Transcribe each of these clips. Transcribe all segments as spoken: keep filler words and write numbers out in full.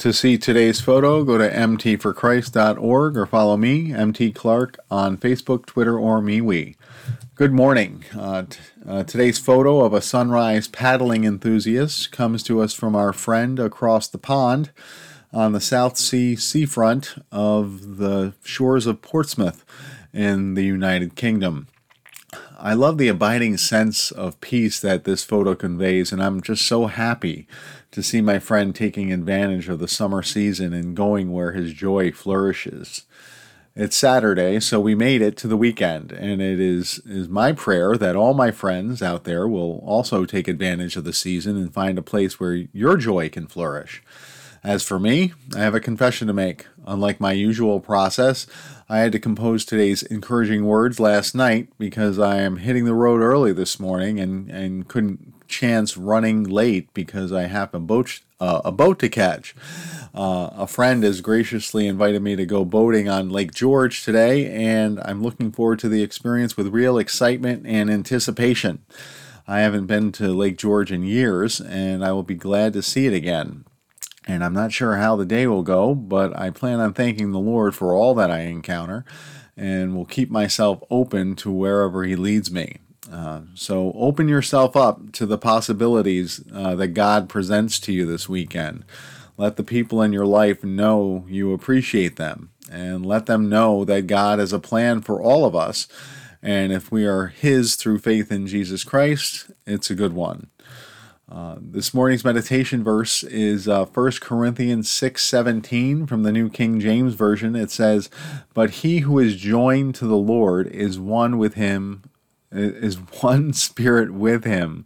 To see today's photo, go to m t for christ dot org or follow me, M T Clark, on Facebook, Twitter, or MeWe. Good morning. Uh, t- uh, today's photo of a sunrise paddling enthusiast comes to us from our friend across the pond on the South Sea seafront of the shores of Portsmouth in the United Kingdom. I love the abiding sense of peace that this photo conveys, and I'm just so happy to see my friend taking advantage of the summer season and going where his joy flourishes. It's Saturday, so we made it to the weekend, and it is, is my prayer that all my friends out there will also take advantage of the season and find a place where your joy can flourish. As for me, I have a confession to make. Unlike my usual process, I had to compose today's encouraging words last night because I am hitting the road early this morning and, and couldn't chance running late because I have a boat, uh, a boat to catch. Uh, a friend has graciously invited me to go boating on Lake George today, and I'm looking forward to the experience with real excitement and anticipation. I haven't been to Lake George in years, and I will be glad to see it again. And I'm not sure how the day will go, but I plan on thanking the Lord for all that I encounter and will keep myself open to wherever He leads me. Uh, so open yourself up to the possibilities uh, that God presents to you this weekend. Let the people in your life know you appreciate them, and let them know that God has a plan for all of us. And if we are His through faith in Jesus Christ, it's a good one. Uh, this morning's meditation verse is uh, First Corinthians six seventeen from the New King James Version. It says, "But he who is joined to the Lord is one with him, is one spirit with him."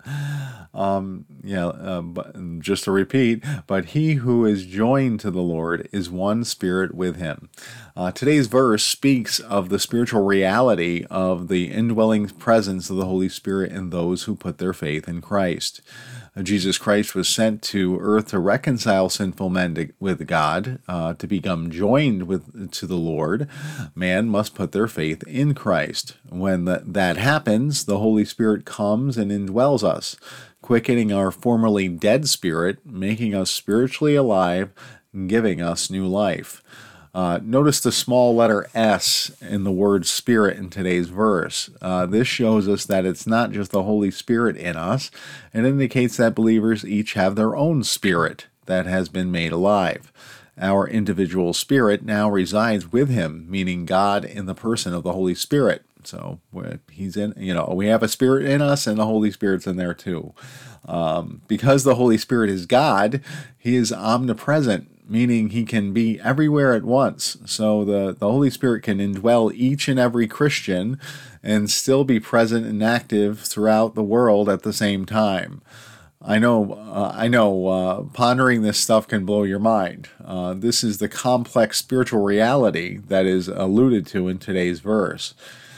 Um, yeah, uh, but just to repeat, but he who is joined to the Lord is one spirit with him. Uh, today's verse speaks of the spiritual reality of the indwelling presence of the Holy Spirit in those who put their faith in Christ. Jesus Christ was sent to earth to reconcile sinful men to, with God, uh, to become joined with to the Lord. Man must put their faith in Christ. When the, that happens, the Holy Spirit comes and indwells us, quickening our formerly dead spirit, making us spiritually alive, and giving us new life. Uh, notice the small letter S in the word Spirit in today's verse. Uh, this shows us that it's not just the Holy Spirit in us. It indicates that believers each have their own spirit that has been made alive. Our individual spirit now resides with Him, meaning God in the person of the Holy Spirit. So He's in, you know, we have a spirit in us, and the Holy Spirit's in there too. Um, because the Holy Spirit is God, He is omnipresent, meaning He can be everywhere at once. So the, the Holy Spirit can indwell each and every Christian and still be present and active throughout the world at the same time. I know, uh, I know, uh, pondering this stuff can blow your mind. Uh, this is the complex spiritual reality that is alluded to in today's verse.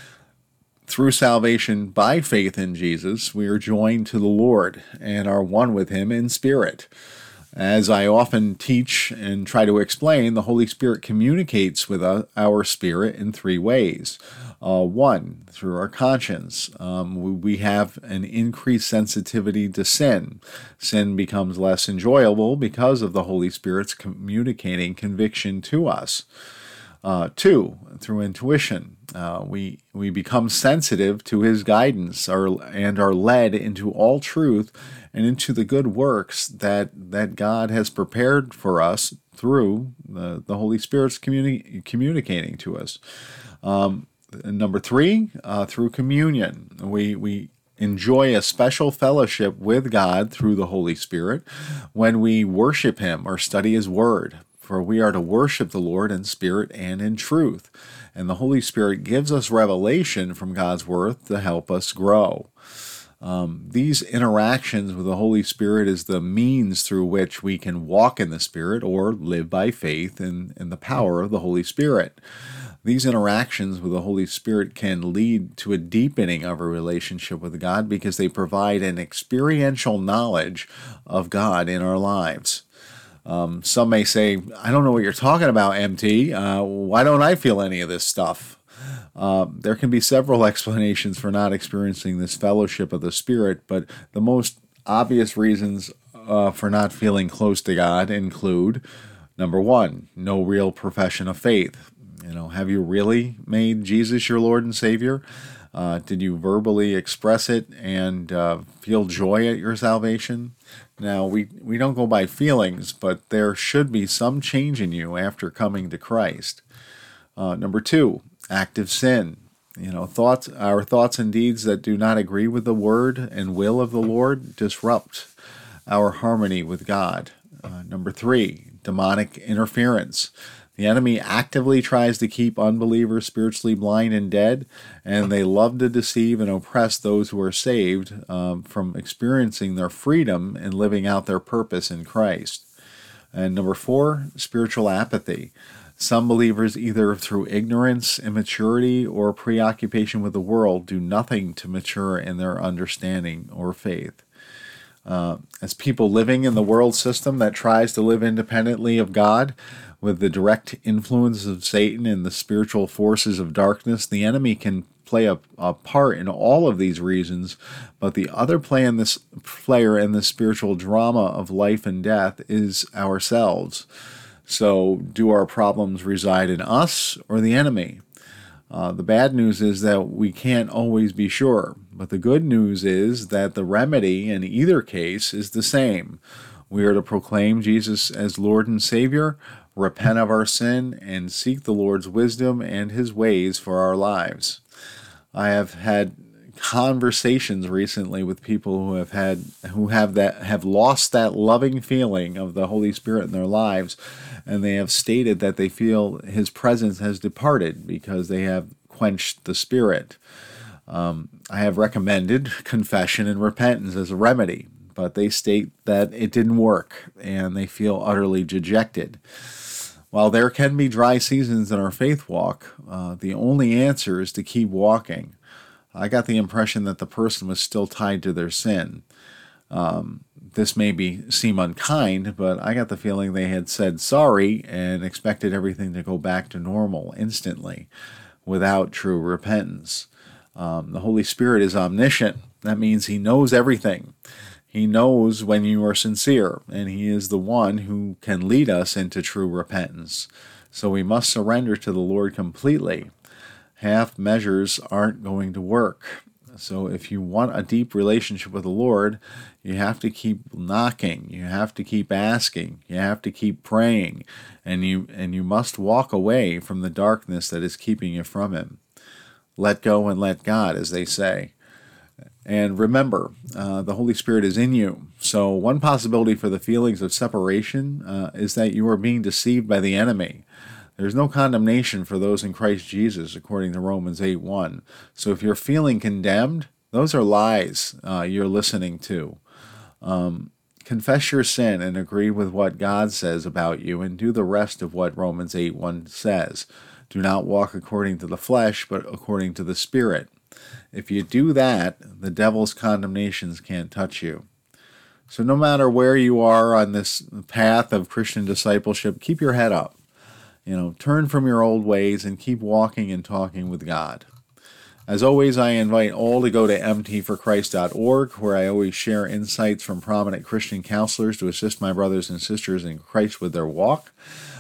Through salvation by faith in Jesus, we are joined to the Lord and are one with Him in spirit. As I often teach and try to explain, the Holy Spirit communicates with our spirit in three ways. Uh, one, through our conscience. Um, we have an increased sensitivity to sin. Sin becomes less enjoyable because of the Holy Spirit's communicating conviction to us. Uh, two, through intuition, uh, we we become sensitive to His guidance are, and are led into all truth and into the good works that, that God has prepared for us through the, the Holy Spirit's communi- communicating to us. Um, number three, uh, through communion. We, we enjoy a special fellowship with God through the Holy Spirit when we worship Him or study His Word. For we are to worship the Lord in spirit and in truth. And the Holy Spirit gives us revelation from God's Word to help us grow. Um, these interactions with the Holy Spirit is the means through which we can walk in the Spirit or live by faith in, in the power of the Holy Spirit. These interactions with the Holy Spirit can lead to a deepening of a relationship with God because they provide an experiential knowledge of God in our lives. Um, some may say, I don't know what you're talking about, M T. Uh, why don't I feel any of this stuff? Uh, there can be several explanations for not experiencing this fellowship of the Spirit, but the most obvious reasons uh, for not feeling close to God include Number one, no real profession of faith. You know, have you really made Jesus your Lord and Savior? Uh, did you verbally express it and uh, feel joy at your salvation? Now, we, we don't go by feelings, but there should be some change in you after coming to Christ. Uh, number two, active sin. You know, thoughts, our thoughts and deeds that do not agree with the word and will of the Lord disrupt our harmony with God. Uh, number three, demonic interference. The enemy actively tries to keep unbelievers spiritually blind and dead, and they love to deceive and oppress those who are saved um, from experiencing their freedom and living out their purpose in Christ. And number four, spiritual apathy. Some believers, either through ignorance, immaturity, or preoccupation with the world, do nothing to mature in their understanding or faith. Uh, as people living in the world system that tries to live independently of God, with the direct influence of Satan and the spiritual forces of darkness, the enemy can play a, a part in all of these reasons, but the other play in this player in the spiritual drama of life and death is ourselves. So, do our problems reside in us or the enemy? Uh, the bad news is that we can't always be sure, but the good news is that the remedy in either case is the same. We are to proclaim Jesus as Lord and Savior, repent of our sin, and seek the Lord's wisdom and His ways for our lives. I have had conversations recently with people who have had who have that have lost that loving feeling of the Holy Spirit in their lives, and they have stated that they feel His presence has departed because they have quenched the Spirit. Um, I have recommended confession and repentance as a remedy, but they state that it didn't work, and they feel utterly dejected. While there can be dry seasons in our faith walk, uh, the only answer is to keep walking. I got the impression that the person was still tied to their sin. Um, this may be seem unkind, but I got the feeling they had said sorry and expected everything to go back to normal instantly without true repentance. Um, the Holy Spirit is omniscient. That means He knows everything. He knows when you are sincere, and He is the one who can lead us into true repentance. So we must surrender to the Lord completely. Half measures aren't going to work. So if you want a deep relationship with the Lord, you have to keep knocking, you have to keep asking, you have to keep praying, and you and you must walk away from the darkness that is keeping you from Him. Let go and let God, as they say. And remember, uh, the Holy Spirit is in you. So one possibility for the feelings of separation uh, is that you are being deceived by the enemy. There's no condemnation for those in Christ Jesus, according to Romans eight one. So if you're feeling condemned, those are lies uh, you're listening to. Um, confess your sin and agree with what God says about you, and do the rest of what Romans eight one says. Do not walk according to the flesh, but according to the Spirit. If you do that, the devil's condemnations can't touch you. So no matter where you are on this path of Christian discipleship, keep your head up. You know, turn from your old ways and keep walking and talking with God. As always, I invite all to go to m t for christ dot org, where I always share insights from prominent Christian counselors to assist my brothers and sisters in Christ with their walk.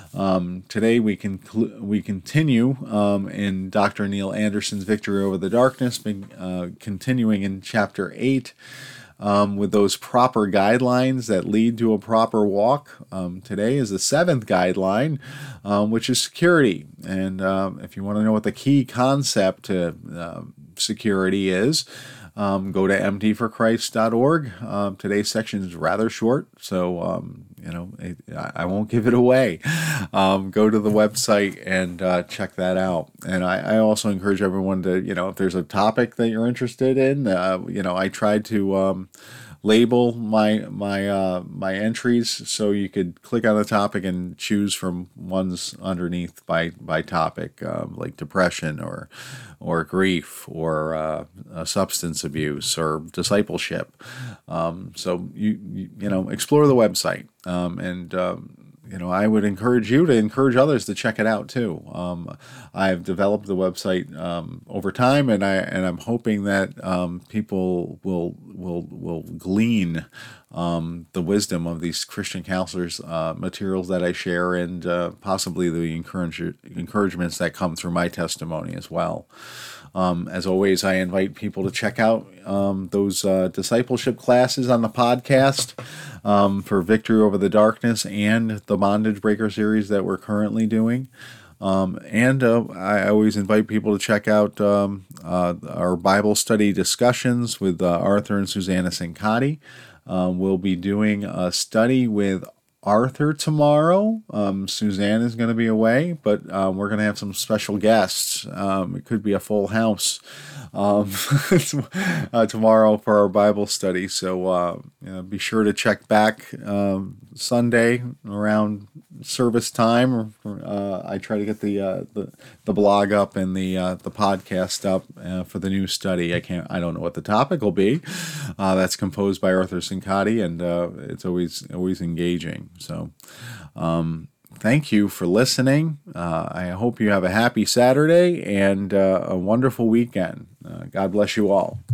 Um, today we can we continue um, in Doctor Neil Anderson's Victory Over the Darkness, uh, continuing in chapter eight. Um, with those proper guidelines that lead to a proper walk. Um, today is the seventh guideline, um, which is security. And um, if you want to know what the key concept to uh, security is, um, go to m t for christ dot org. Um, today's section is rather short, so um, you know it, I won't give it away. Um, go to the website and uh, check that out. And I, I also encourage everyone to, you know, if there's a topic that you're interested in, uh, you know, I tried to um, label my my uh, my entries so you could click on the topic and choose from ones underneath by by topic, um, like depression or or grief or uh, uh, substance abuse or discipleship. Um, so you, you you know explore the website, um, and um, you know I would encourage you to encourage others to check it out too. Um, I've developed the website um, over time, and I and I'm hoping that um, people will will will glean um, the wisdom of these Christian counselors' uh, materials that I share, and uh, possibly the encourage, encouragements that come through my testimony as well. Um, as always, I invite people to check out um, those uh, discipleship classes on the podcast um, for Victory Over the Darkness and the Bondage Breaker series that we're currently doing. Um, and uh, I always invite people to check out um, uh, our Bible study discussions with uh, Arthur and Susanna Sincotti. Um, we'll be doing a study with Arthur tomorrow. Um, Suzanne is going to be away, but um, we're going to have some special guests. Um, it could be a full house um, uh, tomorrow for our Bible study. So uh, you know, be sure to check back um, Sunday around service time. Uh, I try to get the, uh, the the blog up and the uh, the podcast up uh, for the new study. I can't. I don't know what the topic will be. Uh, that's composed by Arthur Sincotti, and uh, it's always always engaging. So, um, thank you for listening. Uh, I hope you have a happy Saturday and uh, a wonderful weekend. Uh, God bless you all.